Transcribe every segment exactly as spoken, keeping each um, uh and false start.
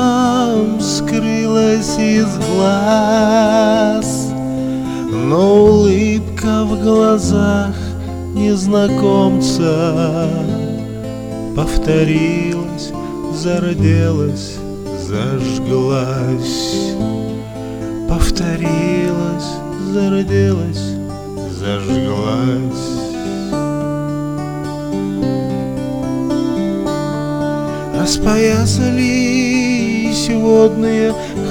дождиком скрылась из глаз, но улыбка в глазах незнакомца повторилась, зарделась, зажглась. Повторилась, зарделась, зажглась. Распоясались водные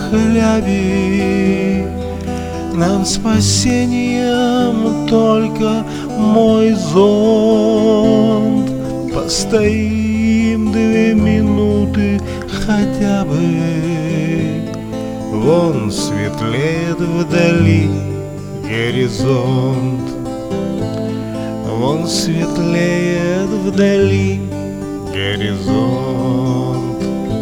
хляби, нам спасением только мой зонт. Постоим две минуты хотя бы, вон светлеет вдали горизонт. Вон светлеет вдали горизонт.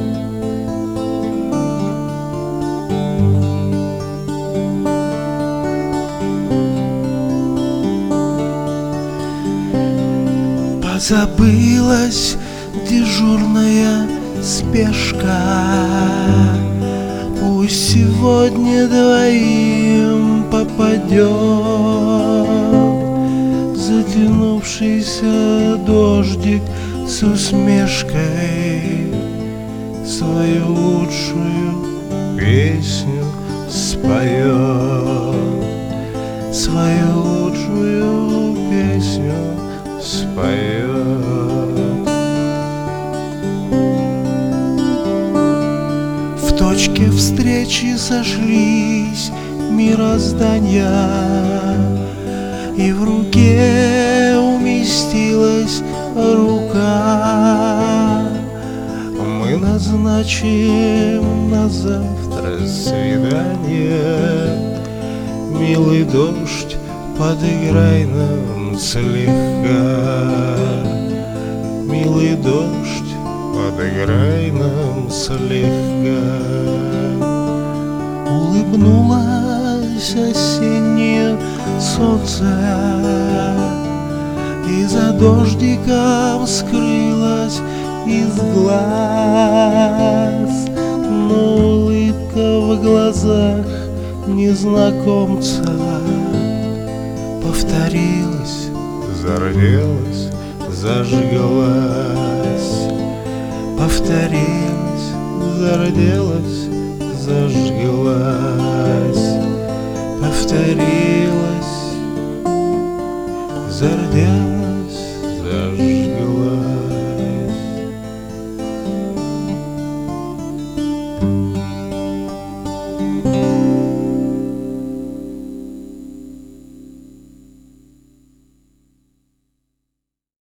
Позабылась дежурная спешка, пусть сегодня двоим попадет. Затянувшийся дождик с усмешкой свою лучшую песню споет. Свою лучшую песню споет. В точке встречи сошлись мироздания, и в руке уместилась рука. Мы назначим на завтра свидание. Милый дождь, подыграй нам слегка. Милый дождь, подыграй нам слегка. Улыбнулось осеннее солнце, и за дождиком скрылась из глаз, но улыбка в глазах незнакомца повторилась, зарделась, зажглась. Повторилась, зарделась, зажглась. Повторилась,